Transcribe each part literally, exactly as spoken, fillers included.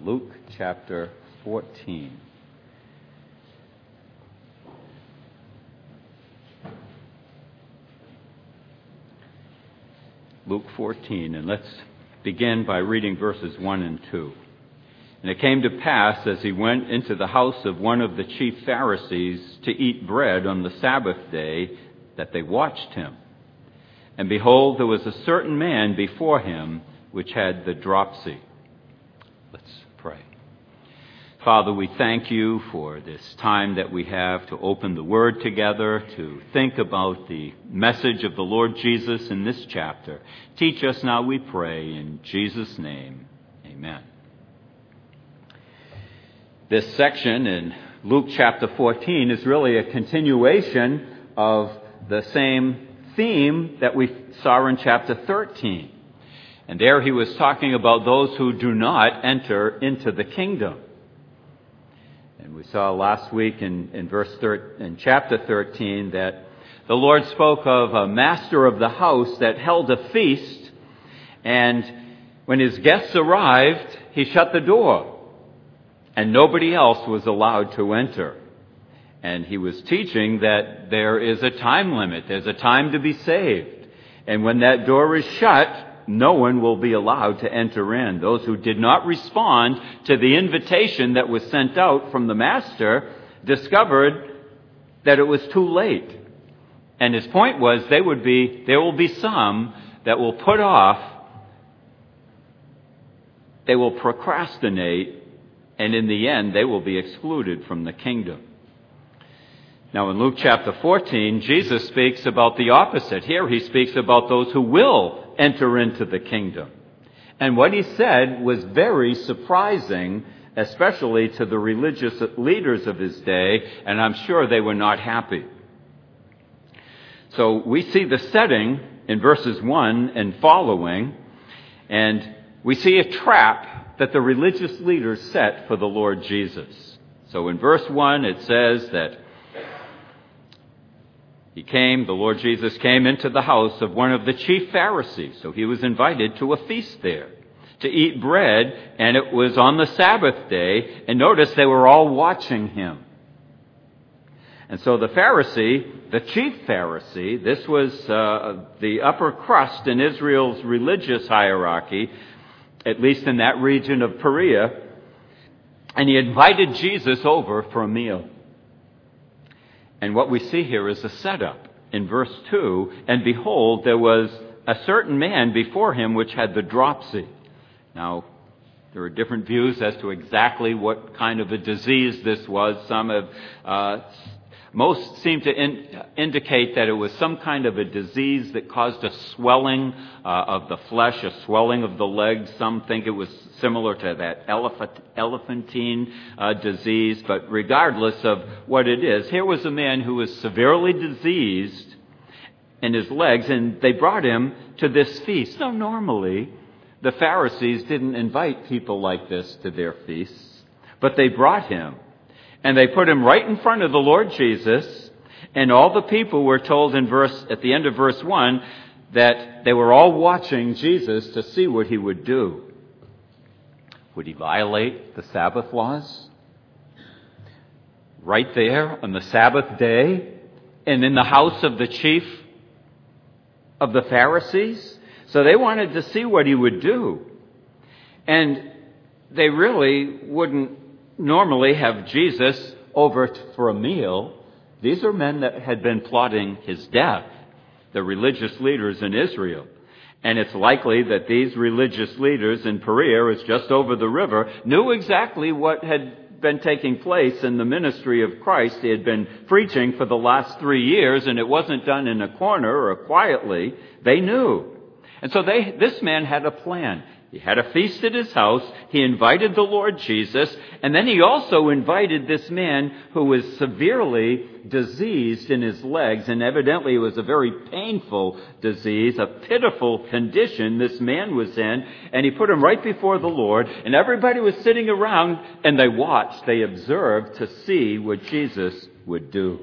Luke chapter fourteen. Luke fourteen, and let's begin by reading verses one and two. And it came to pass, as he went into the house of one of the chief Pharisees to eat bread on the Sabbath day, that they watched him. And behold, there was a certain man before him which had the dropsy. Let's pray. Father, we thank you for this time that we have to open the Word together, to think about the message of the Lord Jesus in this chapter. Teach us now, we pray, in Jesus' name. Amen. This section in Luke chapter fourteen is really a continuation of the same theme that we saw in chapter thirteen. And there he was talking about those who do not enter into the kingdom. And we saw last week in, in verse thir- in chapter thirteen that the Lord spoke of a master of the house that held a feast, and when his guests arrived, he shut the door, and nobody else was allowed to enter. And he was teaching that there is a time limit. There's a time to be saved. And when that door is shut, no one will be allowed to enter in. Those who did not respond to the invitation that was sent out from the master discovered that it was too late. And his point was they would be, there will be some that will put off, they will procrastinate, and in the end, they will be excluded from the kingdom. Now, in Luke chapter fourteen, Jesus speaks about the opposite. Here he speaks about those who will enter into the kingdom. And what he said was very surprising, especially to the religious leaders of his day, and I'm sure they were not happy. So we see the setting in verses one and following, and we see a trap that the religious leaders set for the Lord Jesus. So in verse one it says that he came, the Lord Jesus came into the house of one of the chief Pharisees. So he was invited to a feast there to eat bread, and it was on the Sabbath day, and notice they were all watching him. And so the Pharisee, the chief Pharisee, this was uh, the upper crust in Israel's religious hierarchy, at least in that region of Perea, and he invited Jesus over for a meal. And what we see here is a setup in verse two, and behold, there was a certain man before him which had the dropsy. Now, there are different views as to exactly what kind of a disease this was. Some have, uh, most seem to in, indicate that it was some kind of a disease that caused a swelling uh, of the flesh, a swelling of the legs. Some think it was similar to that elephant, elephantine uh, disease. But regardless of what it is, here was a man who was severely diseased in his legs, and they brought him to this feast. Now, normally, the Pharisees didn't invite people like this to their feasts, but they brought him. And they put him right in front of the Lord Jesus, and all the people were told in verse at the end of verse one that they were all watching Jesus to see what he would do. Would he violate the Sabbath laws? Right there on the Sabbath day, and in the house of the chief of the Pharisees? So they wanted to see what he would do. And they really wouldn't normally have Jesus over for a meal. These are men that had been plotting his death, the religious leaders in Israel. And it's likely that these religious leaders in Perea, is just over the river, knew exactly what had been taking place in the ministry of Christ. He had been preaching for the last three years, and it wasn't done in a corner or quietly. They knew. And so they, this man had a plan. He had a feast at his house. He invited the Lord Jesus. And then he also invited this man who was severely diseased in his legs. And evidently it was a very painful disease, a pitiful condition this man was in. And he put him right before the Lord. And everybody was sitting around and they watched, they observed to see what Jesus would do.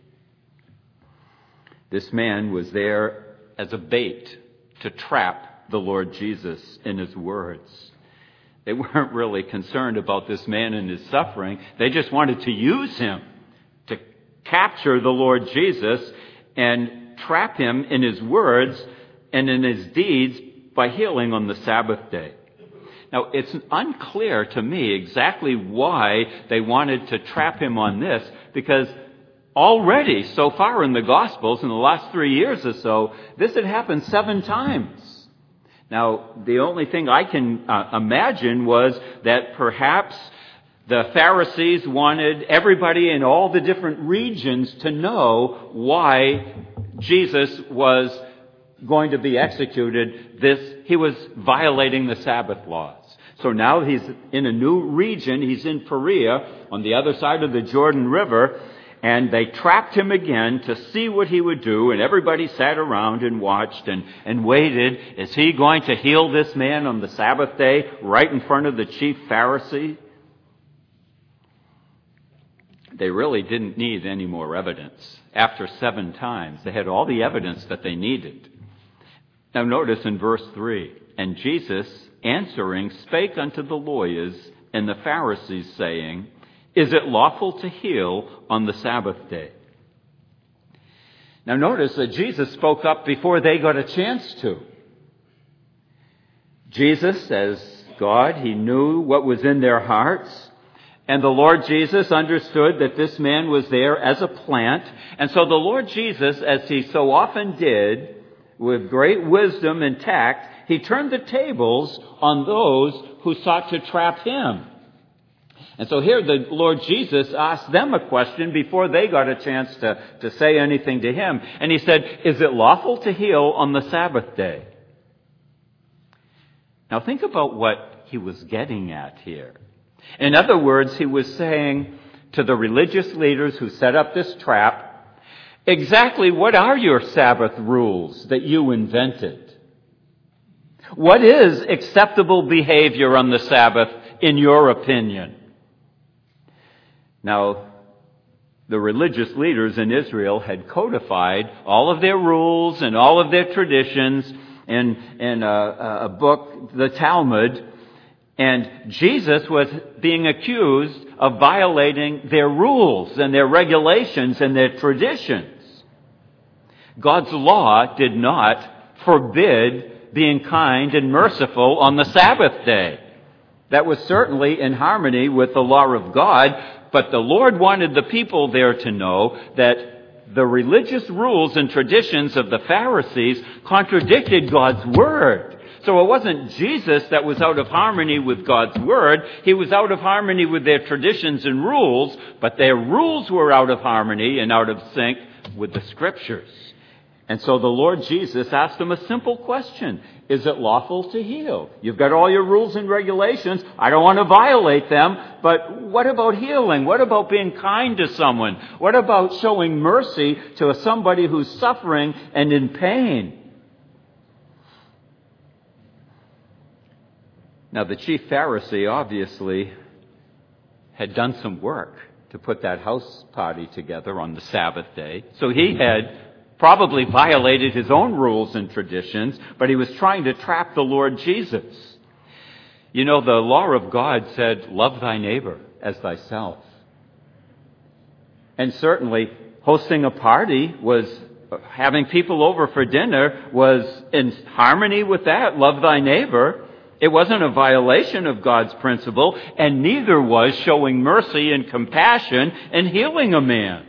This man was there as a bait to trap the Lord Jesus in his words. They weren't really concerned about this man and his suffering. They just wanted to use him to capture the Lord Jesus and trap him in his words and in his deeds by healing on the Sabbath day. Now, it's unclear to me exactly why they wanted to trap him on this, because already so far in the Gospels, in the last three years or so, this had happened seven times. Now, the only thing I can uh, imagine was that perhaps the Pharisees wanted everybody in all the different regions to know why Jesus was going to be executed. This, he was violating the Sabbath laws. So now he's in a new region. He's in Perea on the other side of the Jordan River. And they trapped him again to see what he would do. And everybody sat around and watched and, and waited. Is he going to heal this man on the Sabbath day right in front of the chief Pharisee? They really didn't need any more evidence. After seven times, they had all the evidence that they needed. Now notice in verse three, and Jesus answering spake unto the lawyers and the Pharisees, saying, is it lawful to heal on the Sabbath day? Now notice that Jesus spoke up before they got a chance to. Jesus, as God, he knew what was in their hearts. And the Lord Jesus understood that this man was there as a plant. And so the Lord Jesus, as he so often did, with great wisdom and tact, he turned the tables on those who sought to trap him. And so here the Lord Jesus asked them a question before they got a chance to, to say anything to him. And he said, is it lawful to heal on the Sabbath day? Now think about what he was getting at here. In other words, he was saying to the religious leaders who set up this trap, exactly what are your Sabbath rules that you invented? What is acceptable behavior on the Sabbath in your opinion? Now, the religious leaders in Israel had codified all of their rules and all of their traditions in, in a, a book, the Talmud, and Jesus was being accused of violating their rules and their regulations and their traditions. God's law did not forbid being kind and merciful on the Sabbath day. That was certainly in harmony with the law of God. But the Lord wanted the people there to know that the religious rules and traditions of the Pharisees contradicted God's Word. So it wasn't Jesus that was out of harmony with God's Word. He was out of harmony with their traditions and rules, but their rules were out of harmony and out of sync with the Scriptures. And so the Lord Jesus asked them a simple question. Is it lawful to heal? You've got all your rules and regulations. I don't want to violate them. But what about healing? What about being kind to someone? What about showing mercy to somebody who's suffering and in pain? Now, the chief Pharisee obviously had done some work to put that house party together on the Sabbath day. So he had probably violated his own rules and traditions, but he was trying to trap the Lord Jesus. You know, the law of God said, love thy neighbor as thyself. And certainly, hosting a party was, having people over for dinner was in harmony with that, love thy neighbor. It wasn't a violation of God's principle, and neither was showing mercy and compassion and healing a man.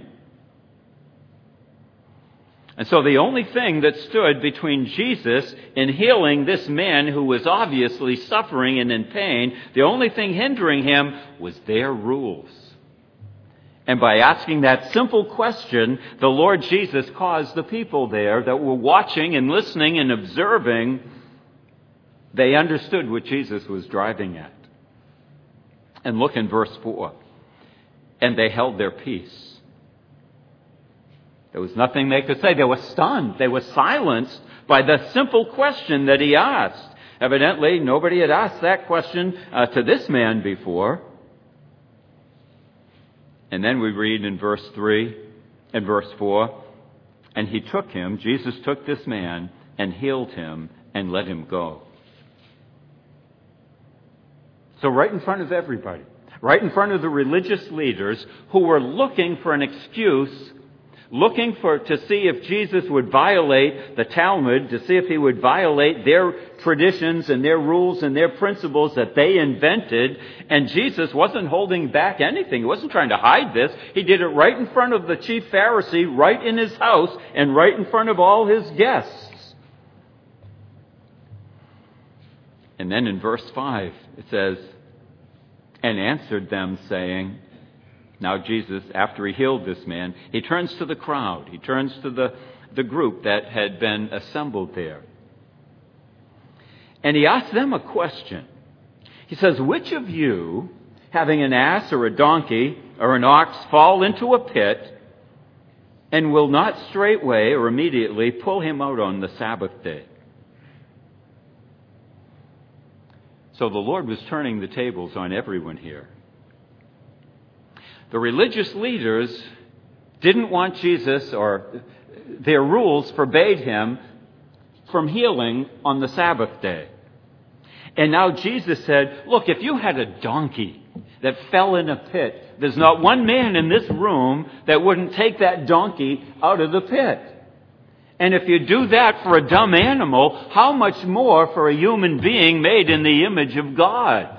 And so the only thing that stood between Jesus and healing this man who was obviously suffering and in pain, the only thing hindering him was their rules. And by asking that simple question, the Lord Jesus caused the people there that were watching and listening and observing, they understood what Jesus was driving at. And look in verse four. And they held their peace. There was nothing they could say. They were stunned. They were silenced by the simple question that he asked. Evidently, nobody had asked that question uh, to this man before. And then we read in verse three and verse four, and he took him, Jesus took this man and healed him and let him go. So right in front of everybody, right in front of the religious leaders who were looking for an excuse, looking for to see if Jesus would violate the Talmud, to see if he would violate their traditions and their rules and their principles that they invented. And Jesus wasn't holding back anything. He wasn't trying to hide this. He did it right in front of the chief Pharisee, right in his house, and right in front of all his guests. And then in verse five, it says, "And answered them, saying," now Jesus, after he healed this man, he turns to the crowd. He turns to the, the group that had been assembled there. And he asks them a question. He says, "Which of you, having an ass or a donkey or an ox, fall into a pit, and will not straightway or immediately pull him out on the Sabbath day?" So the Lord was turning the tables on everyone here. The religious leaders didn't want Jesus, or their rules forbade him from healing on the Sabbath day. And now Jesus said, look, if you had a donkey that fell in a pit, there's not one man in this room that wouldn't take that donkey out of the pit. And if you do that for a dumb animal, how much more for a human being made in the image of God?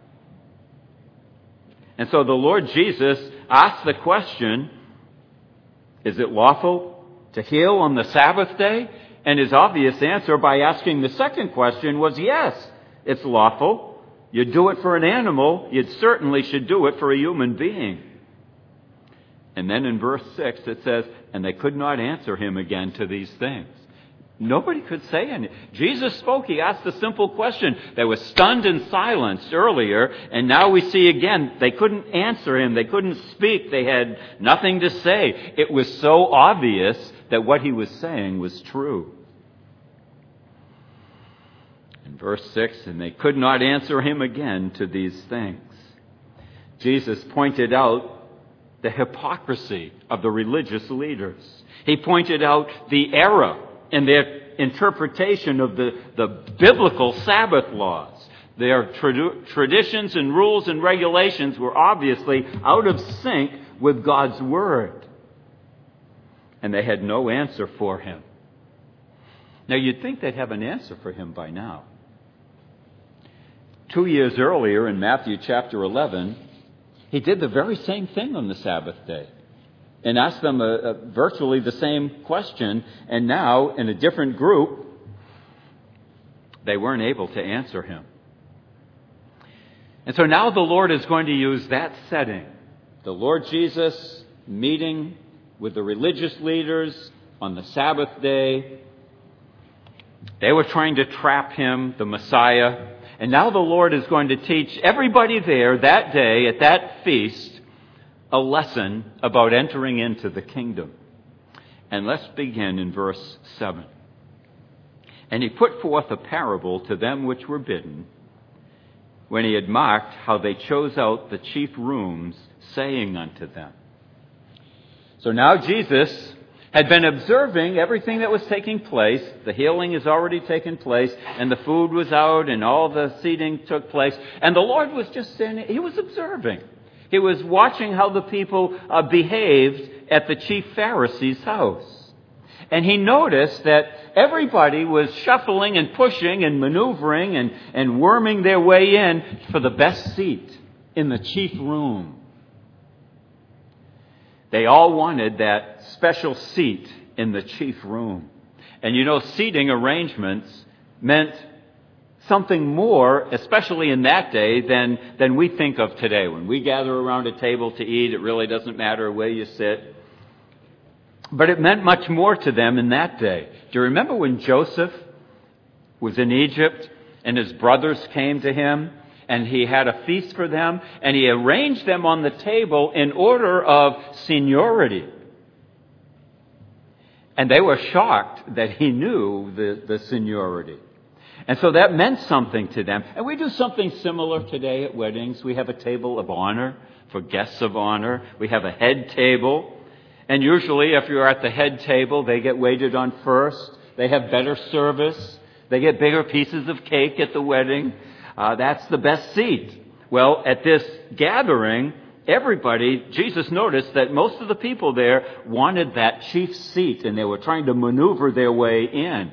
And so the Lord Jesus asked the question, is it lawful to heal on the Sabbath day? And his obvious answer by asking the second question was yes, it's lawful. You do it for an animal, you certainly should do it for a human being. And then in verse six it says, "And they could not answer him again to these things." Nobody could say anything. Jesus spoke. He asked a simple question. They were stunned and silenced earlier, and now we see again, they couldn't answer him. They couldn't speak. They had nothing to say. It was so obvious that what he was saying was true. In verse six, "And they could not answer him again to these things." Jesus pointed out the hypocrisy of the religious leaders. He pointed out the error in their interpretation of the, the biblical Sabbath laws. Their trad- traditions and rules and regulations were obviously out of sync with God's Word. And they had no answer for him. Now you'd think they'd have an answer for him by now. Two years earlier in Matthew chapter eleven, he did the very same thing on the Sabbath day and asked them a, a, virtually the same question. And now, in a different group, they weren't able to answer him. And so now the Lord is going to use that setting. The Lord Jesus meeting with the religious leaders on the Sabbath day. They were trying to trap him, the Messiah. And now the Lord is going to teach everybody there that day at that feast a lesson about entering into the kingdom. And let's begin in verse seven. "And he put forth a parable to them which were bidden, when he had marked how they chose out the chief rooms, saying unto them." So now Jesus had been observing everything that was taking place. The healing has already taken place, and the food was out, and all the seating took place. And the Lord was just standing, he was observing. He was watching how the people uh, behaved at the chief Pharisee's house. And he noticed that everybody was shuffling and pushing and maneuvering and, and worming their way in for the best seat in the chief room. They all wanted that special seat in the chief room. And you know, seating arrangements meant something more, especially in that day, than, than we think of today. When we gather around a table to eat, it really doesn't matter where you sit. But it meant much more to them in that day. Do you remember when Joseph was in Egypt and his brothers came to him and he had a feast for them and he arranged them on the table in order of seniority? And they were shocked that he knew the, the seniority. And so that meant something to them. And we do something similar today at weddings. We have a table of honor for guests of honor. We have a head table. And usually if you're at the head table, they get waited on first. They have better service. They get bigger pieces of cake at the wedding. Uh, that's the best seat. Well, at this gathering, everybody, Jesus noticed that most of the people there wanted that chief seat, and they were trying to maneuver their way in.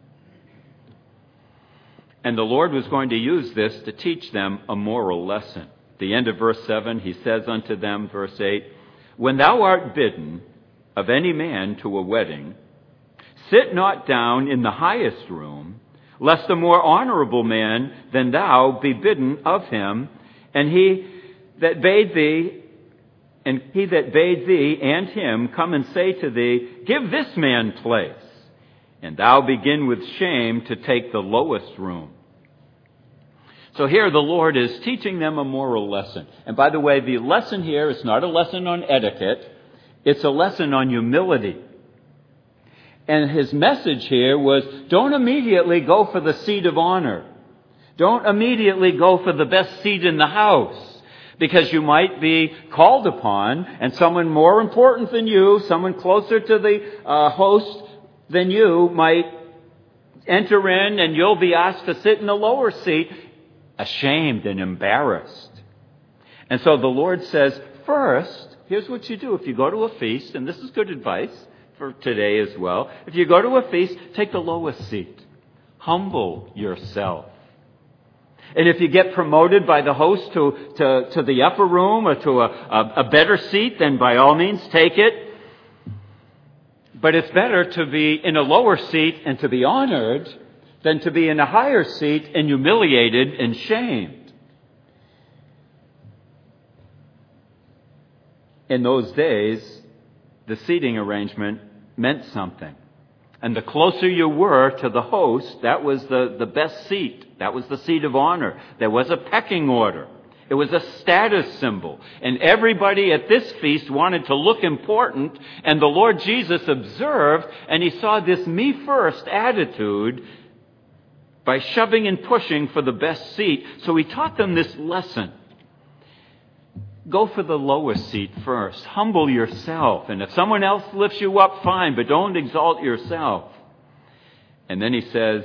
And the Lord was going to use this to teach them a moral lesson. At the end of verse seven, he says unto them, verse eight, When thou art bidden of any man to a wedding, sit not down in the highest room, lest a more honorable man than thou be bidden of him, and he that bade thee, and he that bade thee and him come and say to thee, Give this man place, and thou begin with shame to take the lowest room. So here the Lord is teaching them a moral lesson. And by the way, the lesson here is not a lesson on etiquette, it's a lesson on humility. And his message here was, don't immediately go for the seat of honor. Don't immediately go for the best seat in the house, because you might be called upon, and someone more important than you, someone closer to the uh, host than you, might enter in, and you'll be asked to sit in a lower seat, ashamed and embarrassed. And so the Lord says, first, here's what you do. If you go to a feast, and this is good advice for today as well, if you go to a feast, take the lowest seat. Humble yourself. And if you get promoted by the host to, to, to the upper room or to a, a, a better seat, then by all means take it. But it's better to be in a lower seat and to be honored than to be in a higher seat and humiliated and shamed. In those days, the seating arrangement meant something. And the closer you were to the host, that was the, the best seat. That was the seat of honor. There was a pecking order. It was a status symbol. And everybody at this feast wanted to look important. And the Lord Jesus observed, and he saw this me first attitude by shoving and pushing for the best seat. So he taught them this lesson. Go for the lowest seat first. Humble yourself. And if someone else lifts you up, fine, but don't exalt yourself. And then he says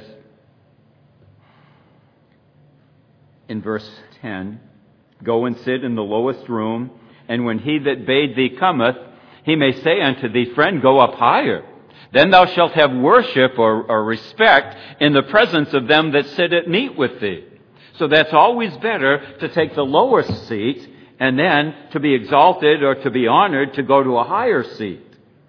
in verse ten, Go and sit in the lowest room, and when he that bade thee cometh, he may say unto thee, Friend, go up higher. Then thou shalt have worship or, or respect in the presence of them that sit at meat with thee. So that's always better to take the lowest seat, and then to be exalted or to be honored to go to a higher seat.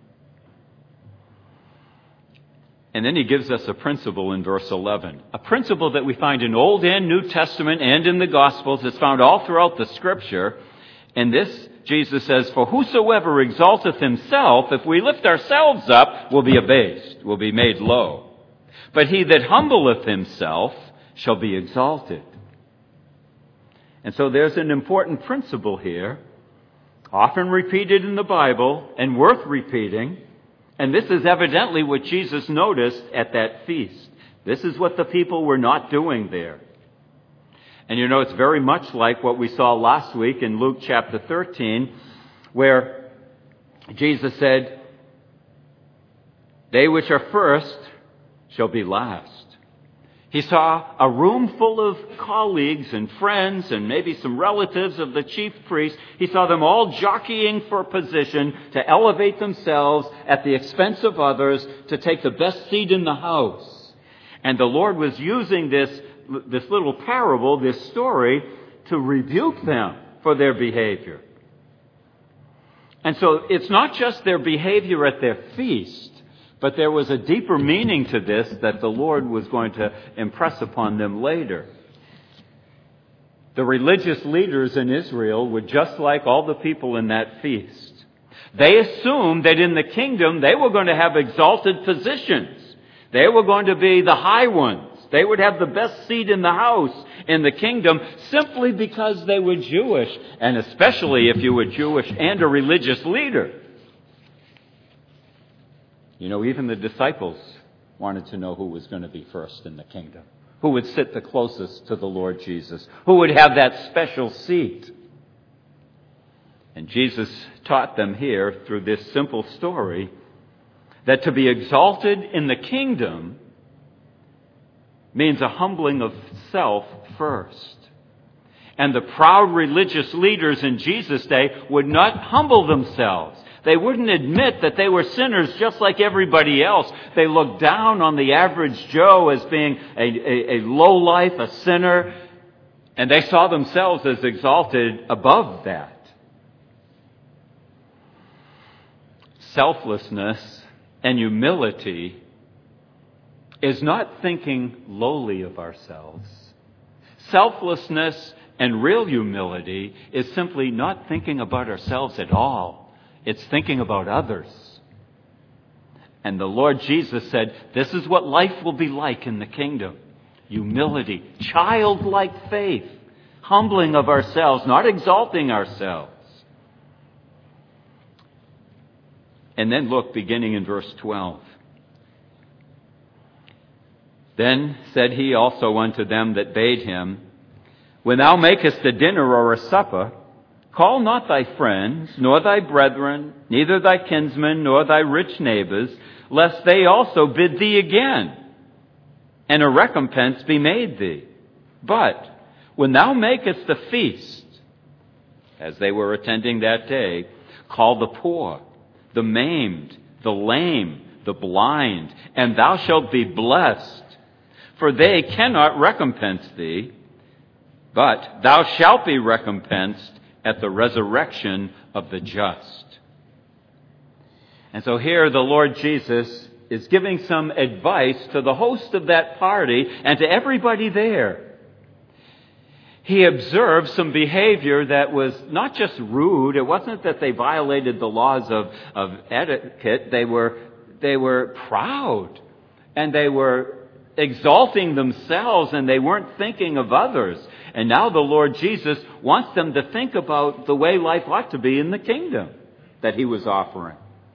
And then he gives us a principle in verse eleven. A principle that we find in Old and New Testament and in the Gospels. It's found all throughout the Scripture. And this, Jesus says, For whosoever exalteth himself, if we lift ourselves up, will be abased, will be made low. But he that humbleth himself shall be exalted. And so there's an important principle here, often repeated in the Bible and worth repeating. And this is evidently what Jesus noticed at that feast. This is what the people were not doing there. And you know, it's very much like what we saw last week in Luke chapter thirteen, where Jesus said, They which are first shall be last. He saw a room full of colleagues and friends and maybe some relatives of the chief priest. He saw them all jockeying for position to elevate themselves at the expense of others, to take the best seat in the house. And the Lord was using this, this little parable, this story, to rebuke them for their behavior. And so it's not just their behavior at their feast, but there was a deeper meaning to this that the Lord was going to impress upon them later. The religious leaders in Israel were just like all the people in that feast. They assumed that in the kingdom they were going to have exalted positions. They were going to be the high ones. They would have the best seat in the house in the kingdom simply because they were Jewish, and especially if you were Jewish and a religious leader. You know, even the disciples wanted to know who was going to be first in the kingdom, who would sit the closest to the Lord Jesus, who would have that special seat. And Jesus taught them here through this simple story that to be exalted in the kingdom means a humbling of self first. And the proud religious leaders in Jesus' day would not humble themselves. They wouldn't admit that they were sinners just like everybody else. They looked down on the average Joe as being a, a, a lowlife, a sinner, and they saw themselves as exalted above that. Selflessness and humility is not thinking lowly of ourselves. Selflessness and real humility is simply not thinking about ourselves at all. It's thinking about others. And the Lord Jesus said, this is what life will be like in the kingdom. Humility, childlike faith, humbling of ourselves, not exalting ourselves. And then look, beginning in verse twelve. Then said he also unto them that bade him, when thou makest a dinner or a supper, call not thy friends, nor thy brethren, neither thy kinsmen, nor thy rich neighbors, lest they also bid thee again, and a recompense be made thee. But when thou makest a feast, as they were attending that day, call the poor, the maimed, the lame, the blind, and thou shalt be blessed, for they cannot recompense thee, but thou shalt be recompensed at the resurrection of the just. And so here the Lord Jesus is giving some advice to the host of that party and to everybody there. He observed some behavior that was not just rude. It wasn't that they violated the laws of, of etiquette. They were, they were proud, and they were exalting themselves, and they weren't thinking of others. And now the Lord Jesus wants them to think about the way life ought to be in the kingdom that he was offering.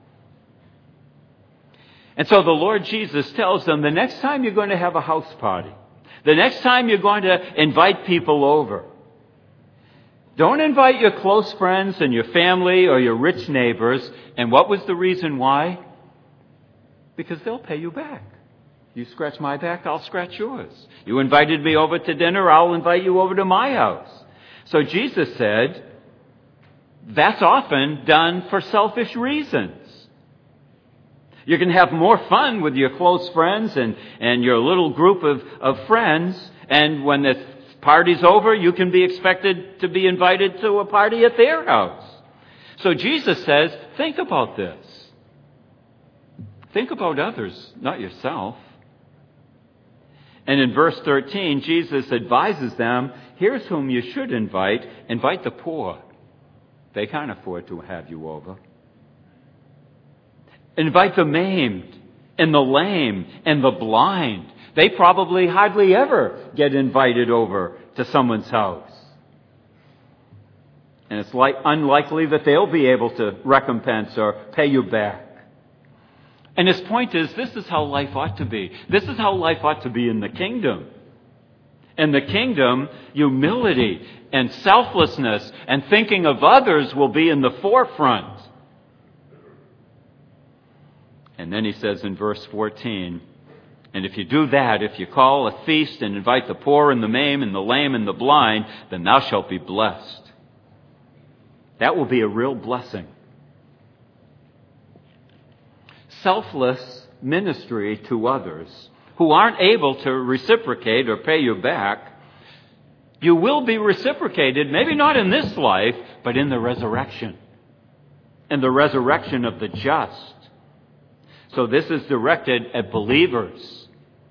And so the Lord Jesus tells them, the next time you're going to have a house party, the next time you're going to invite people over, don't invite your close friends and your family or your rich neighbors. And what was the reason why? Because they'll pay you back. You scratch my back, I'll scratch yours. You invited me over to dinner, I'll invite you over to my house. So Jesus said, that's often done for selfish reasons. You can have more fun with your close friends and, and your little group of, of friends, and when the party's over, you can be expected to be invited to a party at their house. So Jesus says, think about this. Think about others, not yourself. And in verse thirteen, Jesus advises them, here's whom you should invite. Invite the poor. They can't afford to have you over. Invite the maimed and the lame and the blind. They probably hardly ever get invited over to someone's house. And it's like unlikely that they'll be able to recompense or pay you back. And his point is, this is how life ought to be. This is how life ought to be in the kingdom. In the kingdom, humility and selflessness and thinking of others will be in the forefront. And then he says in verse fourteen, and if you do that, if you call a feast and invite the poor and the maimed and the lame and the blind, then thou shalt be blessed. That will be a real blessing. Selfless ministry to others who aren't able to reciprocate or pay you back, you will be reciprocated, maybe not in this life, but in the resurrection. In the resurrection of the just. So this is directed at believers.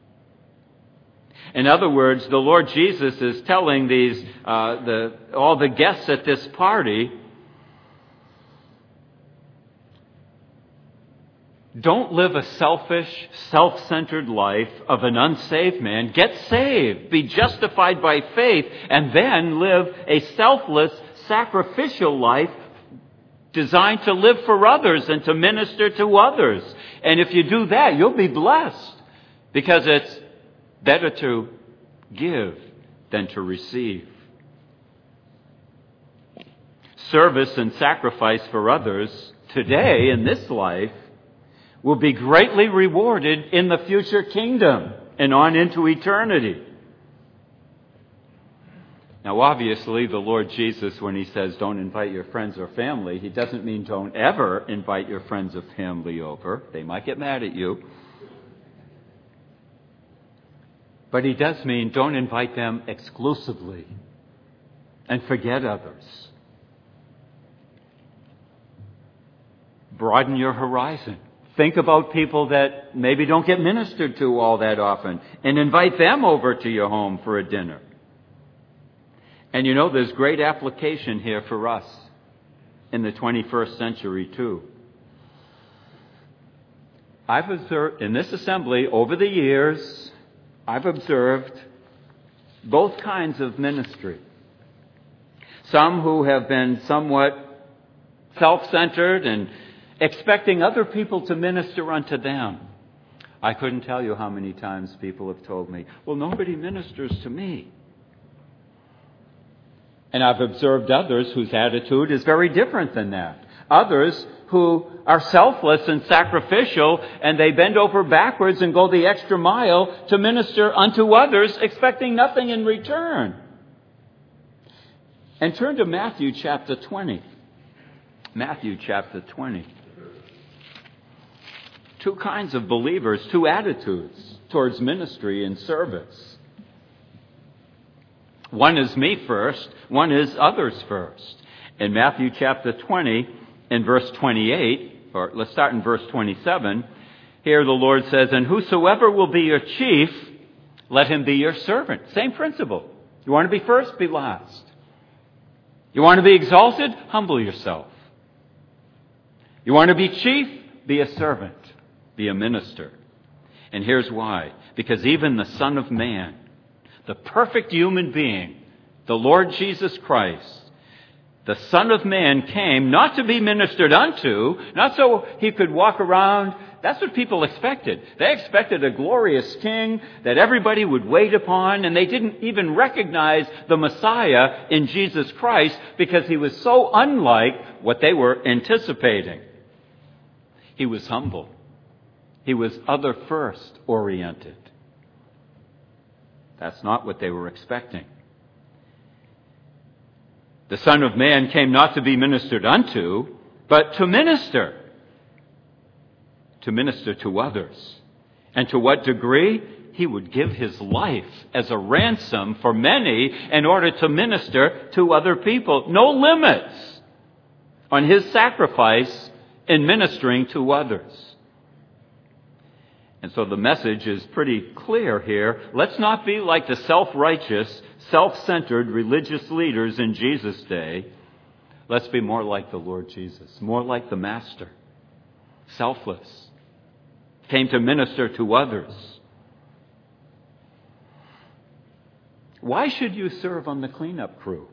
In other words, the Lord Jesus is telling these uh, the all the guests at this party, don't live a selfish, self-centered life of an unsaved man. Get saved, be justified by faith, and then live a selfless, sacrificial life designed to live for others and to minister to others. And if you do that, you'll be blessed, because it's better to give than to receive. Service and sacrifice for others today in this life will be greatly rewarded in the future kingdom and on into eternity. Now, obviously, the Lord Jesus, when he says don't invite your friends or family, he doesn't mean don't ever invite your friends or family over. They might get mad at you. But he does mean don't invite them exclusively and forget others. Broaden your horizon. Think about people that maybe don't get ministered to all that often and invite them over to your home for a dinner. And you know, there's great application here for us in the twenty-first century too. I've observed in this assembly over the years, I've observed both kinds of ministry. Some who have been somewhat self-centered and expecting other people to minister unto them. I couldn't tell you how many times people have told me, well, nobody ministers to me. And I've observed others whose attitude is very different than that. Others who are selfless and sacrificial, and they bend over backwards and go the extra mile to minister unto others, expecting nothing in return. And turn to Matthew chapter twenty. Matthew chapter twenty. Two kinds of believers, two attitudes towards ministry and service. One is me first, one is others first. In Matthew chapter twenty, in verse twenty-eight, or let's start in verse twenty-seven, here the Lord says, and whosoever will be your chief, let him be your servant. Same principle. You want to be first, be last. You want to be exalted, humble yourself. You want to be chief, be a servant, be a minister. And here's why. Because even the Son of Man, the perfect human being, the Lord Jesus Christ, the Son of Man came not to be ministered unto, not so he could walk around. That's what people expected. They expected a glorious king that everybody would wait upon, and they didn't even recognize the Messiah in Jesus Christ because he was so unlike what they were anticipating. He was humble. He was other first oriented. That's not what they were expecting. The Son of Man came not to be ministered unto, but to minister. To minister to others. And to what degree? He would give his life as a ransom for many in order to minister to other people. No limits on his sacrifice in ministering to others. And so the message is pretty clear here. Let's not be like the self-righteous, self-centered religious leaders in Jesus' day. Let's be more like the Lord Jesus, more like the Master. Selfless. Came to minister to others. Why should you serve on the cleanup crew?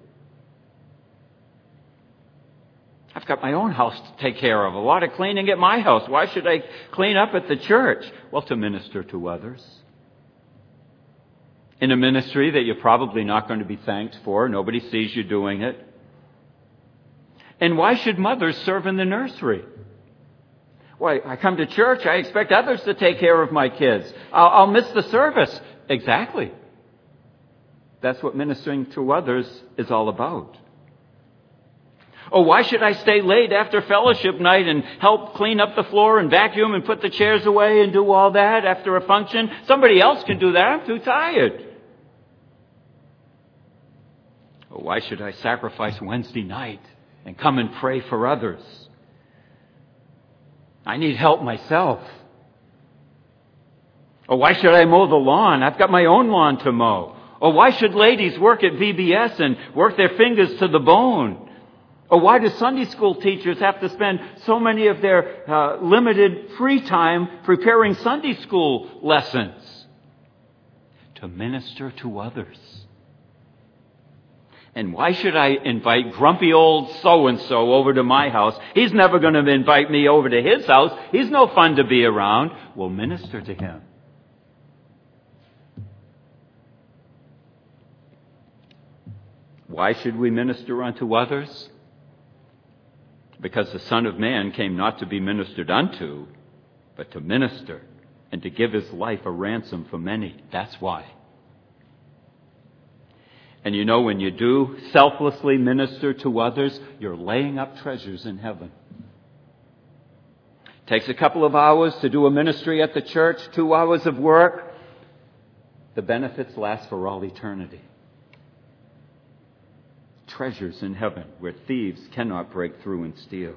I've got my own house to take care of. A lot of cleaning at my house. Why should I clean up at the church? Well, to minister to others. In a ministry that you're probably not going to be thanked for. Nobody sees you doing it. And why should mothers serve in the nursery? Why, I come to church, I expect others to take care of my kids. I'll, I'll miss the service. Exactly. That's what ministering to others is all about. Oh, why should I stay late after fellowship night and help clean up the floor and vacuum and put the chairs away and do all that after a function? Somebody else can do that. I'm too tired. Oh, why should I sacrifice Wednesday night and come and pray for others? I need help myself. Oh, why should I mow the lawn? I've got my own lawn to mow. Oh, why should ladies work at V B S and work their fingers to the bone? Or why do Sunday school teachers have to spend so many of their uh, limited free time preparing Sunday school lessons? To minister to others. And why should I invite grumpy old so-and-so over to my house? He's never going to invite me over to his house. He's no fun to be around. We'll minister to him. Why should we minister unto others? Because the Son of Man came not to be ministered unto, but to minister and to give his life a ransom for many. That's why. And you know, when you do selflessly minister to others, you're laying up treasures in heaven. It takes a couple of hours to do a ministry at the church, two hours of work. The benefits last for all eternity. Treasures in heaven where thieves cannot break through and steal.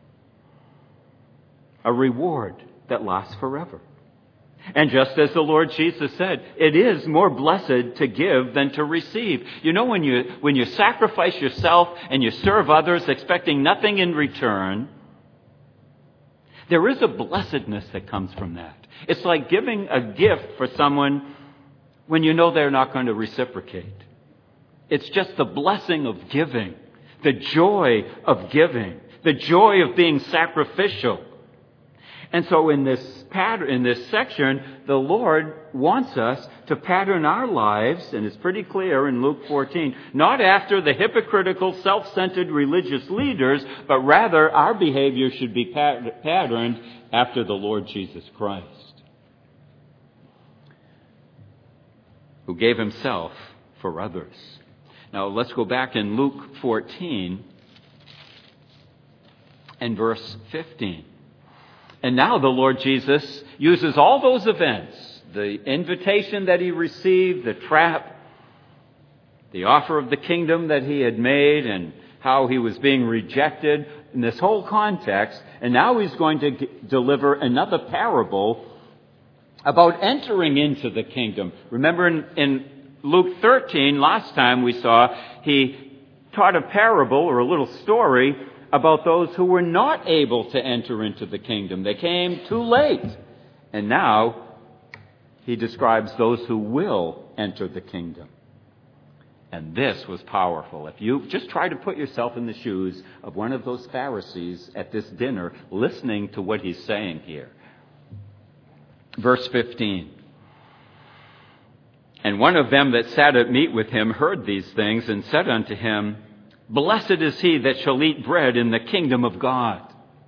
A reward that lasts forever. And just as the Lord Jesus said, it is more blessed to give than to receive. You know, when you when you sacrifice yourself and you serve others expecting nothing in return, there is a blessedness that comes from that. It's like giving a gift for someone when you know they're not going to reciprocate. It's just the blessing of giving, the joy of giving, the joy of being sacrificial. And so in this pattern, in this section, the Lord wants us to pattern our lives, and it's pretty clear in Luke fourteen, not after the hypocritical, self-centered religious leaders, but rather our behavior should be pat- patterned after the Lord Jesus Christ, who gave himself for others. Now let's go back in Luke fourteen and verse fifteen. And now the Lord Jesus uses all those events, the invitation that he received, the trap, the offer of the kingdom that he had made, and how he was being rejected in this whole context. And now he's going to g- deliver another parable about entering into the kingdom. Remember in, in Luke thirteen, last time we saw, he taught a parable or a little story about those who were not able to enter into the kingdom. They came too late. And now he describes those who will enter the kingdom. And this was powerful. If you just try to put yourself in the shoes of one of those Pharisees at this dinner, listening to what he's saying here. Verse fifteen. And one of them that sat at meat with him heard these things and said unto him, Blessed is he that shall eat bread in the kingdom of God.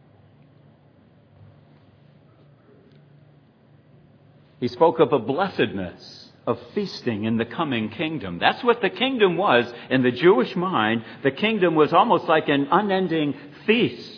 He spoke of a blessedness of feasting in the coming kingdom. That's what the kingdom was in the Jewish mind. The kingdom was almost like an unending feast.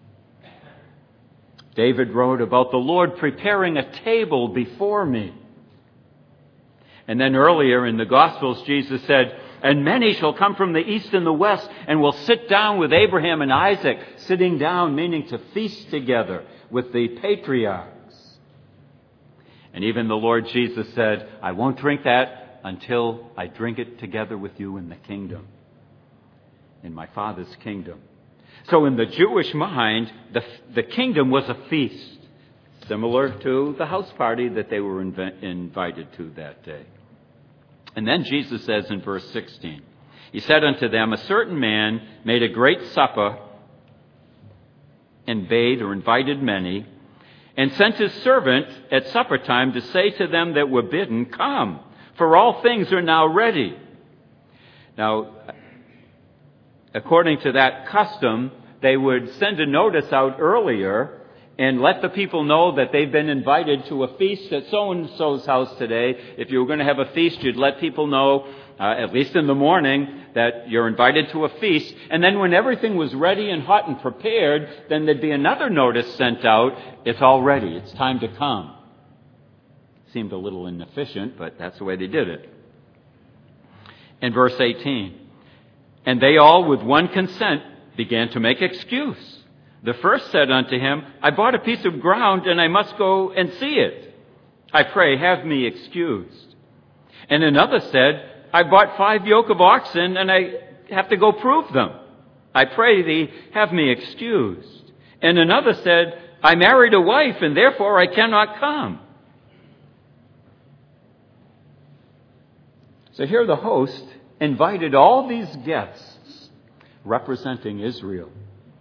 David wrote about the Lord preparing a table before me. And then earlier in the Gospels, Jesus said, And many shall come from the east and the west, and will sit down with Abraham and Isaac, sitting down, meaning to feast together with the patriarchs. And even the Lord Jesus said, I won't drink that until I drink it together with you in the kingdom, in my Father's kingdom. So in the Jewish mind, the, the kingdom was a feast, similar to the house party that they were inv- invited to that day. And then Jesus says in verse sixteen, He said unto them, A certain man made a great supper, and bade or invited many, and sent his servant at supper time to say to them that were bidden, Come, for all things are now ready. Now, according to that custom, they would send a notice out earlier and let the people know that they've been invited to a feast at so-and-so's house today. If you were going to have a feast, you'd let people know, uh, at least in the morning, that you're invited to a feast. And then when everything was ready and hot and prepared, then there'd be another notice sent out. It's all ready. It's time to come. Seemed a little inefficient, but that's the way they did it. In verse eighteen, And they all with one consent began to make excuse. The first said unto him, I bought a piece of ground, and I must go and see it. I pray, have me excused. And another said, I bought five yoke of oxen, and I have to go prove them. I pray thee, have me excused. And another said, I married a wife, and therefore I cannot come. So here the host invited all these guests representing Israel.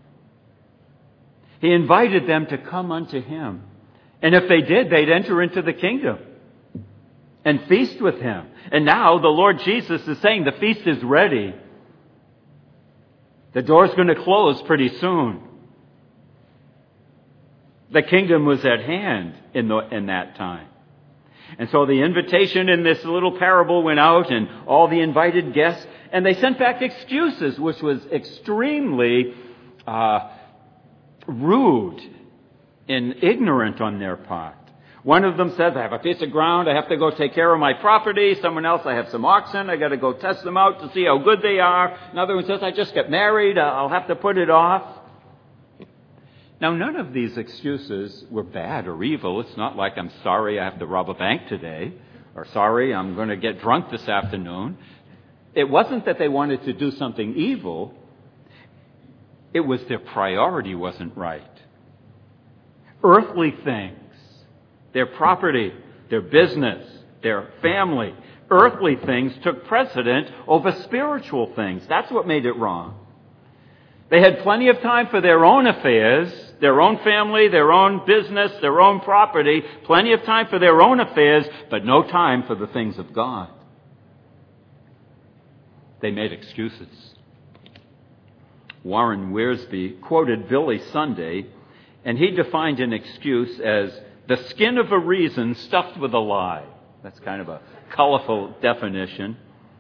He invited them to come unto him. And if they did, they'd enter into the kingdom and feast with him. And now the Lord Jesus is saying the feast is ready. The door's going to close pretty soon. The kingdom was at hand in, the, in that time. And so the invitation in this little parable went out, and all the invited guests, and they sent back excuses, which was extremely uh, rude and ignorant on their part. One of them says, I have a piece of ground, I have to go take care of my property. Someone else, I have some oxen, I got to go test them out to see how good they are. Another one says, I just got married, I'll have to put it off. Now, none of these excuses were bad or evil. It's not like I'm sorry I have to rob a bank today, or sorry I'm going to get drunk this afternoon. It wasn't that they wanted to do something evil. It was their priority wasn't right. Earthly things, their property, their business, their family, earthly things took precedent over spiritual things. That's what made it wrong. They had plenty of time for their own affairs, their own family, their own business, their own property, plenty of time for their own affairs, but no time for the things of God. They made excuses. Warren Wiersbe quoted Billy Sunday, and he defined an excuse as the skin of a reason stuffed with a lie. That's kind of a colorful definition.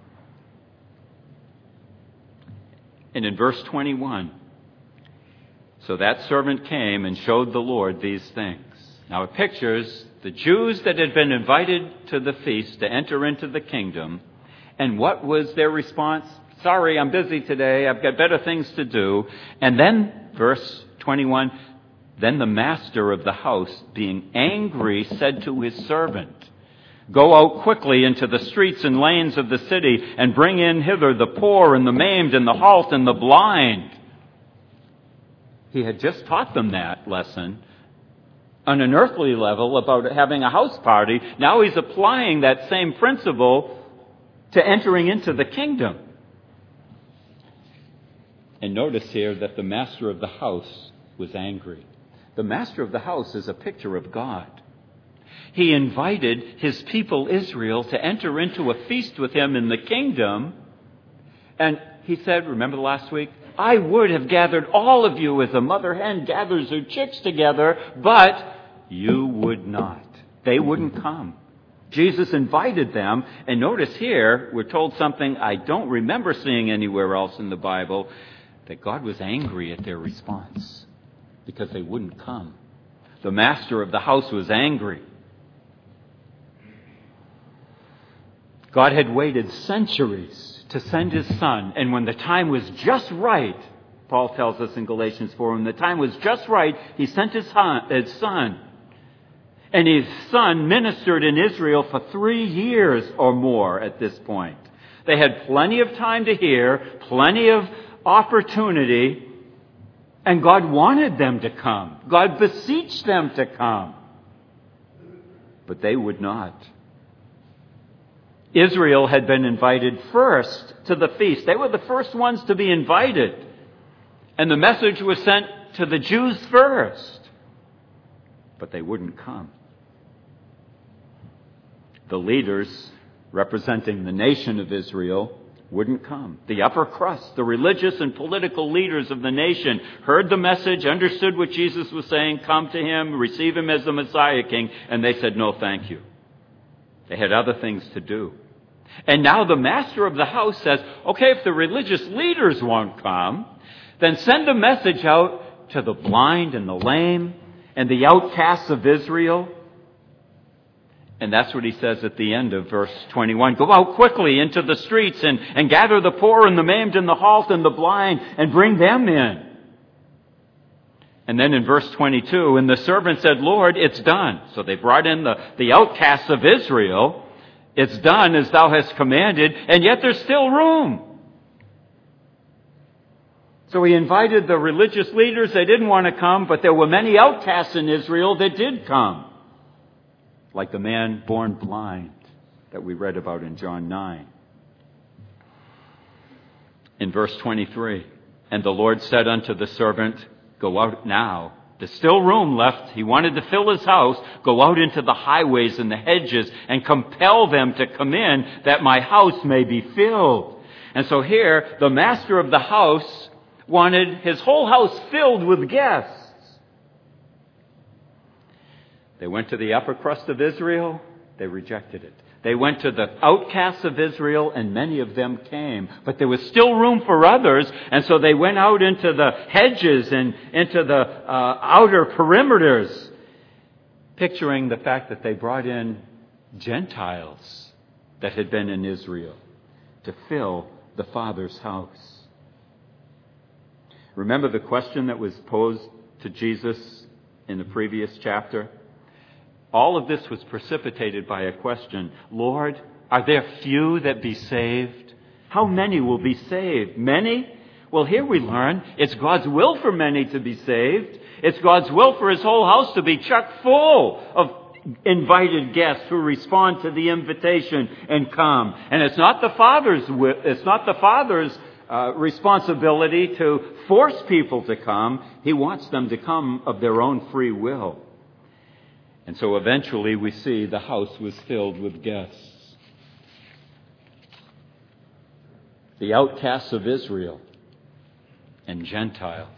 And in verse twenty-one, so that servant came and showed the Lord these things. Now it pictures the Jews that had been invited to the feast to enter into the kingdom. And what was their response? Sorry, I'm busy today. I've got better things to do. And then, verse twenty-one, then the master of the house, being angry, said to his servant, go out quickly into the streets and lanes of the city and bring in hither the poor and the maimed and the halt and the blind. He had just taught them that lesson on an earthly level about having a house party. Now he's applying that same principle to entering into the kingdom. And notice here that the master of the house was angry. The master of the house is a picture of God. He invited his people Israel to enter into a feast with him in the kingdom. And he said, remember last week, I would have gathered all of you as a mother hen gathers her chicks together, but you would not. They wouldn't come. Jesus invited them, and notice here, we're told something I don't remember seeing anywhere else in the Bible, that God was angry at their response because they wouldn't come. The master of the house was angry. God had waited centuries to send his son, and when the time was just right, Paul tells us in Galatians four, when the time was just right, he sent his son. And his son ministered in Israel for three years or more at this point. They had plenty of time to hear, plenty of opportunity, and God wanted them to come. God beseeched them to come. But they would not. Israel had been invited first to the feast. They were the first ones to be invited. And the message was sent to the Jews first. But they wouldn't come. The leaders representing the nation of Israel wouldn't come. The upper crust, the religious and political leaders of the nation heard the message, understood what Jesus was saying, come to him, receive him as the Messiah King, and they said, no, thank you. They had other things to do. And now the master of the house says, okay, if the religious leaders won't come, then send a message out to the blind and the lame and the outcasts of Israel. And that's what he says at the end of verse twenty-one. Go out quickly into the streets and, and gather the poor and the maimed and the halt and the blind and bring them in. And then in verse twenty-two, and the servant said, Lord, it's done. So they brought in the, the outcasts of Israel. It's done as thou hast commanded, and yet there's still room. So he invited the religious leaders. They didn't want to come, but there were many outcasts in Israel that did come. Like the man born blind that we read about in John nine. In verse twenty-three, and the Lord said unto the servant, go out now. There's still room left. He wanted to fill his house. Go out into the highways and the hedges and compel them to come in that my house may be filled. And so here, the master of the house wanted his whole house filled with guests. They went to the upper crust of Israel. They rejected it. They went to the outcasts of Israel, and many of them came. But there was still room for others, and so they went out into the hedges and into the uh, outer perimeters, picturing the fact that they brought in Gentiles that had been in Israel to fill the Father's house. Remember the question that was posed to Jesus in the previous chapter? All of this was precipitated by a question. Lord, are there few that be saved? How many will be saved? Many? Well, here we learn it's God's will for many to be saved. It's God's will for His whole house to be chock full of invited guests who respond to the invitation and come. And it's not the Father's it's not the Father's uh, responsibility to force people to come. He wants them to come of their own free will. And so eventually we see the house was filled with guests. The outcasts of Israel and Gentiles.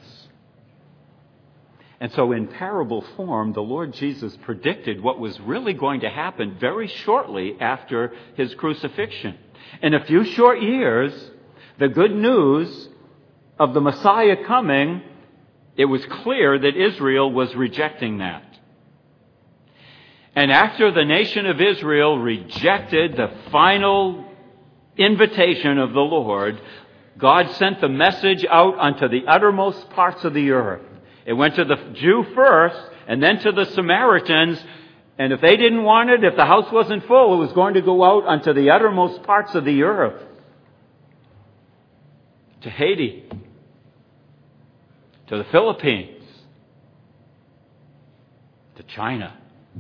And so in parable form, the Lord Jesus predicted what was really going to happen very shortly after His crucifixion. In a few short years, the good news of the Messiah coming, it was clear that Israel was rejecting that. And after the nation of Israel rejected the final invitation of the Lord, God sent the message out unto the uttermost parts of the earth. It went to the Jew first, and then to the Samaritans. And if they didn't want it, if the house wasn't full, it was going to go out unto the uttermost parts of the earth. To Haiti. To the Philippines. To China.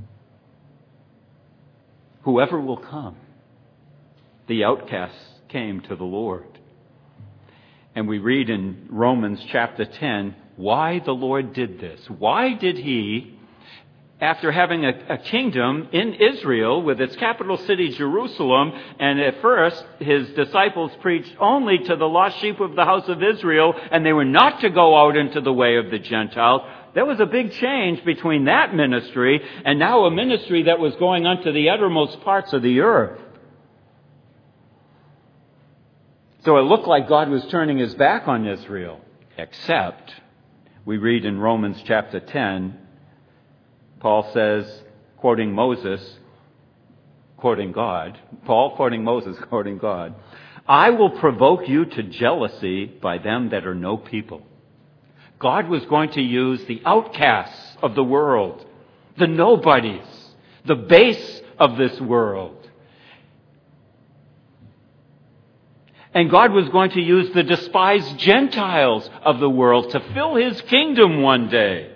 Whoever will come. The outcasts came to the Lord. And we read in Romans chapter ten why the Lord did this. Why did He, after having a, a kingdom in Israel with its capital city Jerusalem, and at first His disciples preached only to the lost sheep of the house of Israel, and they were not to go out into the way of the Gentiles. There was a big change between that ministry and now a ministry that was going unto the uttermost parts of the earth. So it looked like God was turning His back on Israel, except we read in Romans chapter ten, Paul says, quoting Moses, quoting God, Paul quoting Moses, quoting God, I will provoke you to jealousy by them that are no people. God was going to use the outcasts of the world, the nobodies, the base of this world. And God was going to use the despised Gentiles of the world to fill His kingdom one day.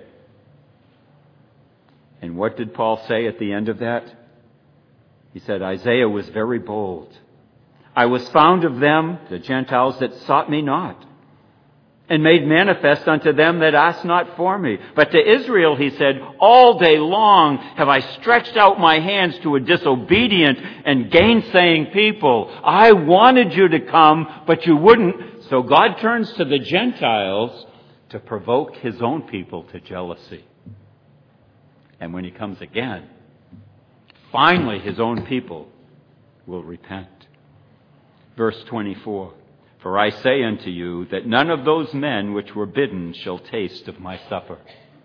And what did Paul say at the end of that? He said, Isaiah was very bold. I was found of them, the Gentiles, that sought me not, and made manifest unto them that asked not for me. But to Israel, He said, all day long have I stretched out my hands to a disobedient and gainsaying people. I wanted you to come, but you wouldn't. So God turns to the Gentiles to provoke His own people to jealousy. And when He comes again, finally His own people will repent. Verse twenty-four. For I say unto you that none of those men which were bidden shall taste of my supper.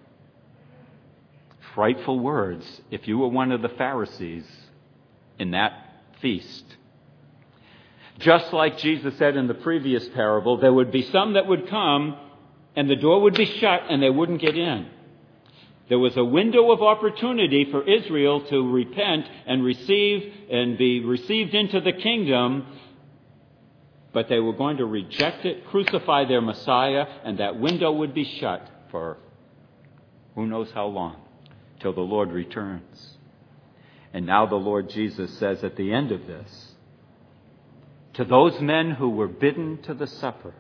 Frightful words if you were one of the Pharisees in that feast. Just like Jesus said in the previous parable, there would be some that would come and the door would be shut and they wouldn't get in. There was a window of opportunity for Israel to repent and receive and be received into the kingdom. But they were going to reject it, crucify their Messiah, and that window would be shut for who knows how long, till the Lord returns. And now the Lord Jesus says at the end of this, to those men who were bidden to the supper,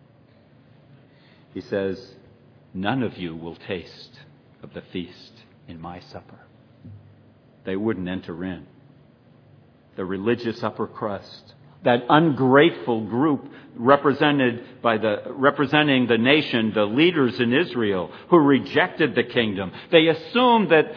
He says, none of you will taste of the feast in my supper. They wouldn't enter in. The religious upper crust, that ungrateful group represented by the representing the nation, the leaders in Israel who rejected the kingdom. They assumed that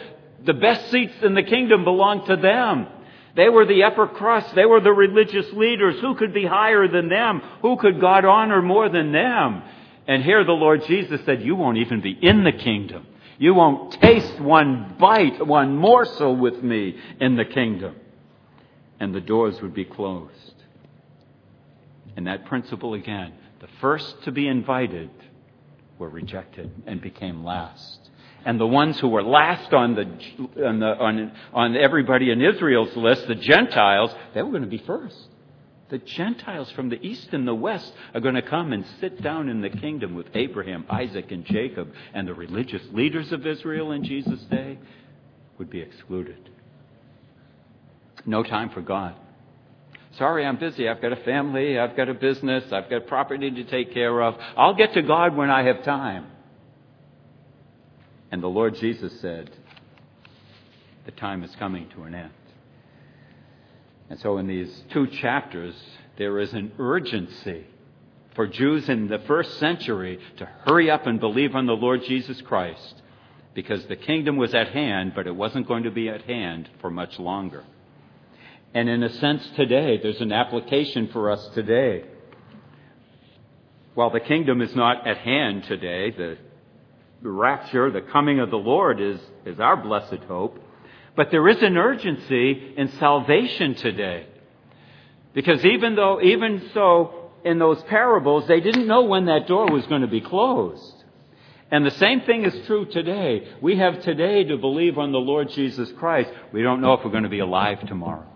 The best seats in the kingdom belonged to them. They were the upper crust. They were the religious leaders. Who could be higher than them? Who could God honor more than them? And here the Lord Jesus said, you won't even be in the kingdom. You won't taste one bite, one morsel with me in the kingdom. And the doors would be closed. And that principle again, the first to be invited were rejected and became last. And the ones who were last on the on the on, on everybody in Israel's list, the Gentiles, they were going to be first. The Gentiles from the east and the west are going to come and sit down in the kingdom with Abraham, Isaac, and Jacob. And the religious leaders of Israel in Jesus' day would be excluded. No time for God. Sorry, I'm busy. I've got a family. I've got a business. I've got property to take care of. I'll get to God when I have time. And the Lord Jesus said, the time is coming to an end. And so in these two chapters, there is an urgency for Jews in the first century to hurry up and believe on the Lord Jesus Christ, because the kingdom was at hand, but it wasn't going to be at hand for much longer. And in a sense today, there's an application for us today. While the kingdom is not at hand today, the rapture, the coming of the Lord is, is our blessed hope. But there is an urgency in salvation today. Because even though, even so, in those parables, they didn't know when that door was going to be closed. And the same thing is true today. We have today to believe on the Lord Jesus Christ. We don't know if we're going to be alive tomorrow.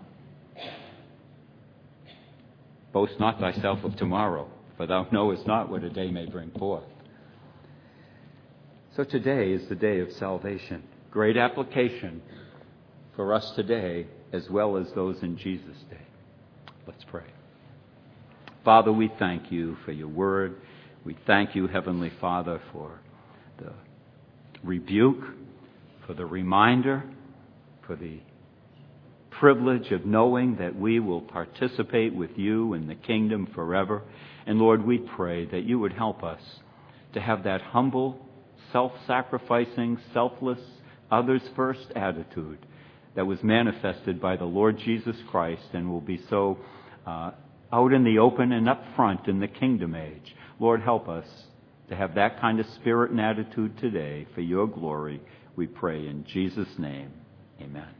Boast not thyself of tomorrow, for thou knowest not what a day may bring forth. So today is the day of salvation. Great application for us today as well as those in Jesus' day. Let's pray. Father, we thank you for your word. We thank you, Heavenly Father, for the rebuke, for the reminder, for the privilege of knowing that we will participate with you in the kingdom forever. And Lord, we pray that you would help us to have that humble, self-sacrificing, selfless, others-first attitude that was manifested by the Lord Jesus Christ and will be so uh, out in the open and up front in the kingdom age. Lord, help us to have that kind of spirit and attitude today for your glory. We pray in Jesus' name. Amen.